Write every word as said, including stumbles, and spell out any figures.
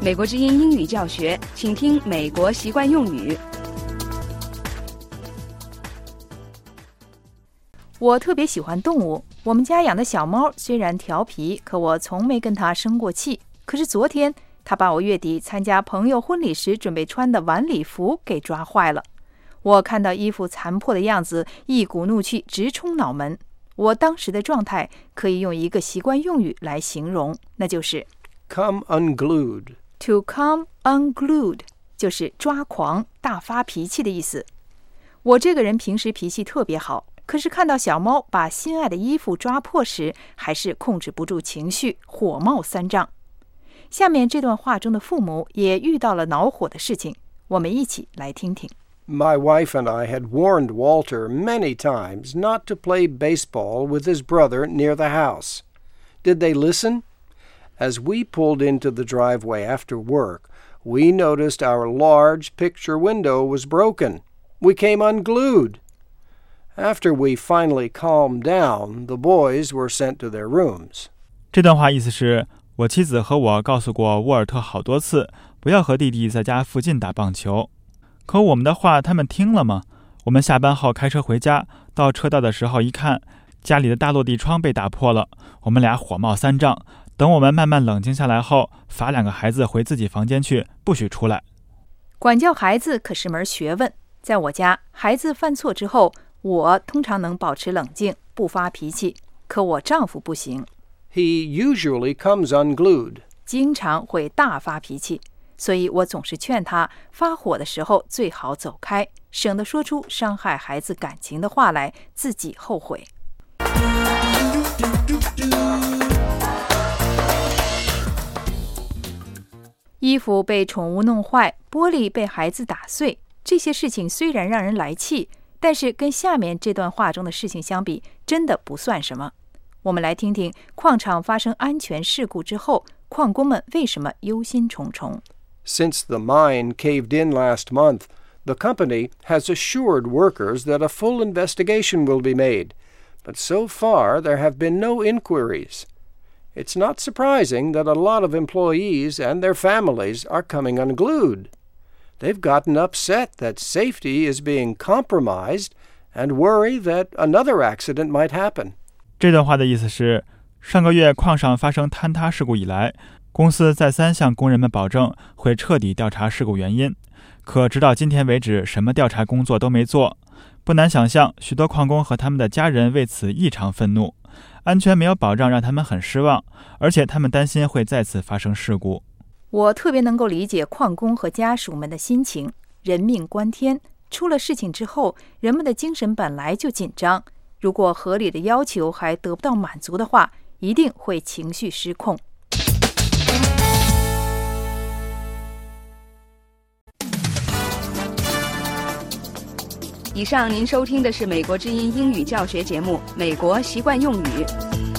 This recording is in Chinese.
美国之音英语教学，请听美国习惯用语。 我特别喜欢动物，我们家养的小猫虽然调皮，可我从没跟它生过气。可是昨天，它把我月底参加朋友婚礼时准备穿的晚礼服给抓坏了。我看到衣服残破的样子，一股怒气直冲脑门。我当时的状态可以用一个习惯用语来形容，那就是 come unglued。To come unglued 就是抓狂、大发脾气的意思。我这个人平时脾气特别好，可是看到小猫把心爱的衣服抓破时，还是控制不住情绪，火冒三丈。下面这段话中的父母也遇到了恼火的事情，我们一起来听听。 My wife and I had warned Walter many times not to play baseball with his brother near the house. Did they listen? As we pulled into the driveway after work, we noticed our large picture window was broken. We came unglued. After we finally calmed down, the boys were sent to their rooms. 这段话意思是，我妻子和我告诉过沃尔特好多次，不要和弟弟在家附近打棒球。可我们的话他们听了吗？我们下班后开车回家，到车道的时候一看，家里的大落地窗被打破了，我们俩火冒三丈。等我们慢慢冷静下来后，罚两个孩子回自己房间去，不许出来。 管教孩子可是门学问，在我家，孩子犯错之后，我通常能保持冷静，不发脾气，可我丈夫不行。 He usually comes unglued. 经常会大发脾气，所以我总是劝他发火的时候最好走开，省得说出伤害孩子感情的话来，自己后悔。衣服被宠物弄坏，玻璃被孩子打碎，这些事情虽然让人来气，但是跟下面这段话中的事情相比，真的不算什么。我们来听听矿场发生安全事故之后，矿工们为什么忧心忡忡。 Since the mine caved in last month, the company has assured workers that a full investigation will be made, but so far there have been no inquiries.It's not surprising that a lot of employees and their families are coming unglued. They've gotten upset that safety is being compromised and worry that another accident might happen. 这段话的意思是，上个月矿上发生坍塌事故以来，公司再三向工人们保证会彻底调查事故原因，可直到今天为止，什么调查工作都没做。不难想象，许多矿工和他们的家人为此异常愤怒。安全没有保障让他们很失望，而且他们担心会再次发生事故。 我特别能够理解矿工和家属们的心情，人命关天，出了事情之后，人们的精神本来就紧张，如果合理的要求还得不到满足的话，一定会情绪失控。 以上您收听的是美国之音英语教学节目《美国习惯用语》。